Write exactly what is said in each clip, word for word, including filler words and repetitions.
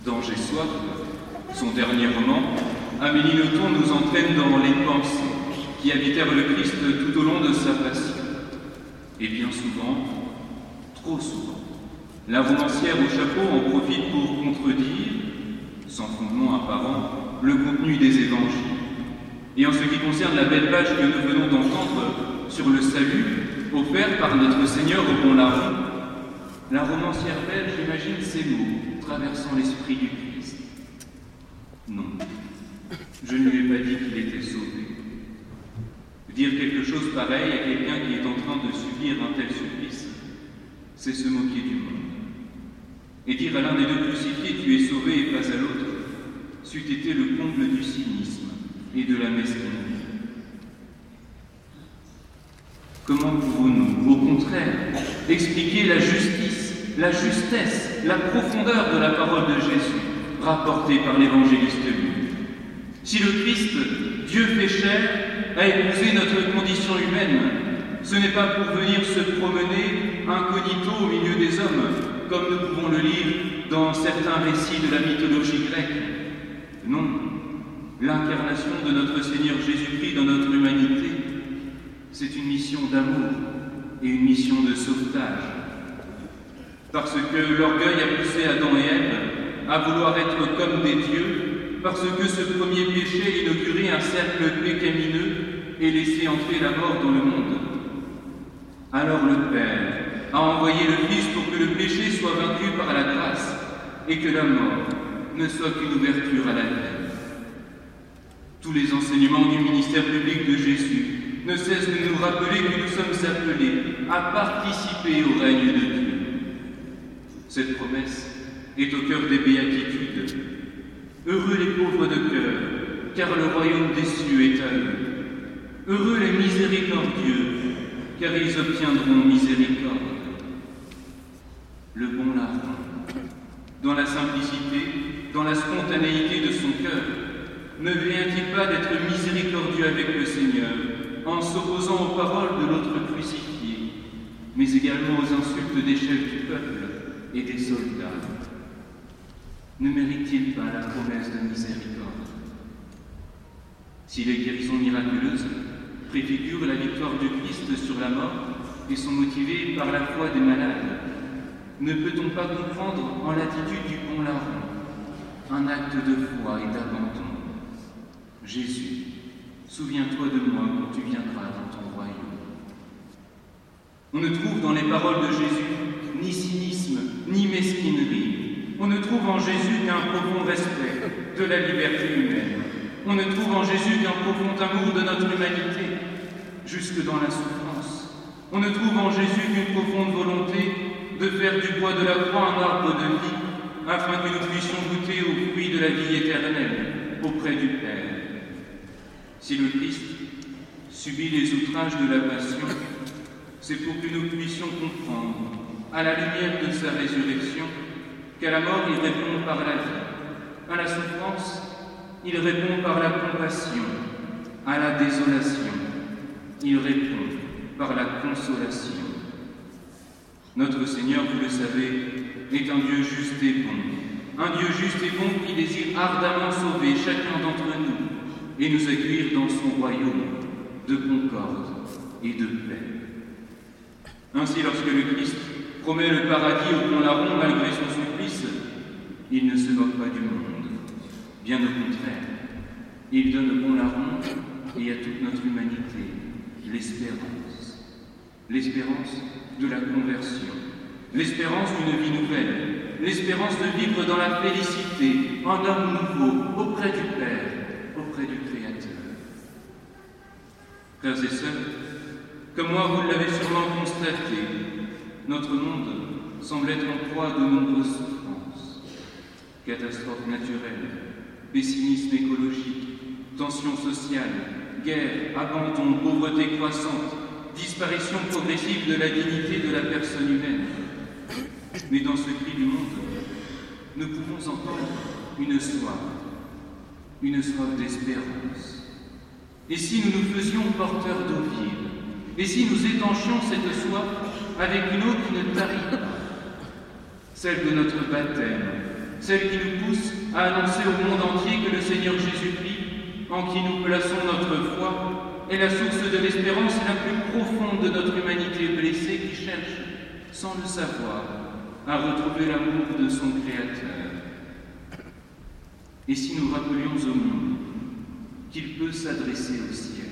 Danger soit, son dernier roman, Amélie Nothomb nous entraîne dans les pensées qui habitèrent le Christ tout au long de sa passion. Et bien souvent, trop souvent, la romancière au chapeau en profite pour contredire, sans fondement apparent, le contenu des évangiles. Et en ce qui concerne la belle page que nous venons d'entendre sur le salut offert par notre Seigneur au bon larron, la romancière belge imagine ces mots traversant l'esprit du Christ. Non, je ne lui ai pas dit qu'il était sauvé. Dire quelque chose pareil à quelqu'un qui est en train de subir un tel supplice, c'est se moquer du monde. Et dire à l'un des deux crucifiés tu es sauvé et pas à l'autre, c'eût été le comble du cynisme et de la mesquinerie. Comment pouvons-nous, au contraire, expliquer la justice, la justesse, la profondeur de la parole de Jésus, rapportée par l'évangéliste Luc? Si le Christ, Dieu fait chair, a épousé notre condition humaine, ce n'est pas pour venir se promener incognito au milieu des hommes, comme nous pouvons le lire dans certains récits de la mythologie grecque. Non, l'incarnation de notre Seigneur Jésus-Christ dans notre humanité, c'est une mission d'amour et une mission de sauvetage. Parce que l'orgueil a poussé Adam et Ève à vouloir être comme des dieux, parce que ce premier péché inaugurait un cercle pécamineux et laissé entrer la mort dans le monde. Alors le Père a envoyé le Fils pour que le péché soit vaincu par la grâce et que la mort ne soit qu'une ouverture à la vie. Tous les enseignements du ministère public de Jésus ne cessent de nous rappeler que nous sommes appelés à participer au règne de Dieu. Cette promesse est au cœur des béatitudes. Heureux les pauvres de cœur, car le royaume des cieux est à eux. Heureux les miséricordieux, car ils obtiendront miséricorde. Le bon larron, dans la simplicité, dans la spontanéité de son cœur, ne vient-il pas d'être miséricordieux avec le Seigneur, en s'opposant aux paroles de l'autre crucifié, mais également aux insultes des chefs du peuple et des soldats? Ne mérite-t-il pas la promesse de miséricorde? Si les guérisons miraculeuses préfigurent la victoire du Christ sur la mort et sont motivées par la foi des malades, ne peut-on pas comprendre en l'attitude du bon larron un acte de foi et d'abandon? Jésus, souviens-toi de moi quand tu viendras dans ton royaume. On ne trouve dans les paroles de Jésus ni cynisme, ni mesquinerie. On ne trouve en Jésus qu'un profond respect de la liberté humaine. On ne trouve en Jésus qu'un profond amour de notre humanité, jusque dans la souffrance. On ne trouve en Jésus qu'une profonde volonté de faire du bois de la croix un arbre de vie, afin que nous puissions goûter aux fruits de la vie éternelle auprès du Père. Si le Christ subit les outrages de la passion, c'est pour que nous puissions comprendre, à la lumière de sa résurrection, qu'à la mort il répond par la vie, à la souffrance il répond par la compassion, à la désolation il répond par la consolation. Notre Seigneur, vous le savez, est un Dieu juste et bon, un Dieu juste et bon qui désire ardemment sauver chacun d'entre nous et nous accueillir dans son royaume de concorde et de paix. Ainsi, lorsque le Christ promet le paradis au bon larron malgré son supplice, il ne se moque pas du monde. Bien au contraire, il donne au bon larron et à toute notre humanité l'espérance. L'espérance de la conversion, l'espérance d'une vie nouvelle, l'espérance de vivre dans la félicité, un homme nouveau, auprès du Père, auprès du Créateur. Frères et sœurs, comme moi vous l'avez sûrement constaté, notre monde semble être en proie à de nombreuses souffrances. Catastrophes naturelles, pessimisme écologique, tensions sociales, guerre, abandon, pauvreté croissante, disparition progressive de la dignité de la personne humaine. Mais dans ce cri du monde, nous pouvons entendre une soif, une soif d'espérance. Et si nous nous faisions porteurs d'eau vive, et si nous étanchions cette soif avec une eau qui ne tarit pas, celle de notre baptême, celle qui nous pousse à annoncer au monde entier que le Seigneur Jésus-Christ, en qui nous plaçons notre foi, est la source de l'espérance la plus profonde de notre humanité blessée qui cherche, sans le savoir, à retrouver l'amour de son Créateur. Et si nous rappelions au monde qu'il peut s'adresser au ciel?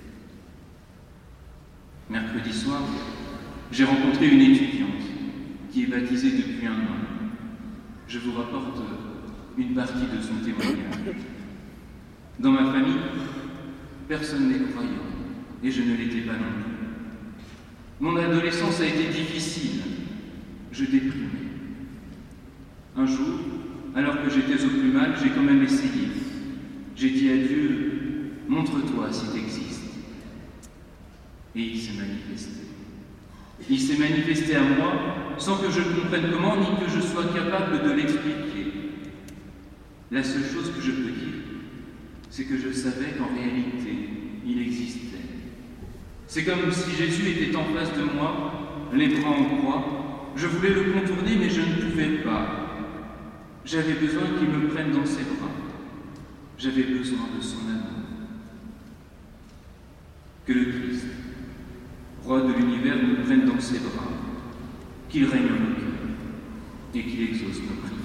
Mercredi soir, j'ai rencontré une étudiante qui est baptisée depuis un an. Je vous rapporte une partie de son témoignage. Dans ma famille, personne n'est croyant, et je ne l'étais pas non plus. Mon adolescence a été difficile. Je déprimais. Un jour, alors que j'étais au plus mal, j'ai quand même essayé. J'ai dit à Dieu, montre-toi si tu existes. Et il s'est manifesté. Il s'est manifesté à moi sans que je comprenne comment ni que je sois capable de l'expliquer. La seule chose que je peux dire, c'est que je savais qu'en réalité, il existait. C'est comme si Jésus était en face de moi, les bras en croix. Je voulais le contourner, mais je ne pouvais pas. J'avais besoin qu'il me prenne dans ses bras. J'avais besoin de son amour. Que le Christ, roi de l'univers, nous prenne dans ses bras, qu'il règne en nos cœurs et qu'il exauce nos prières.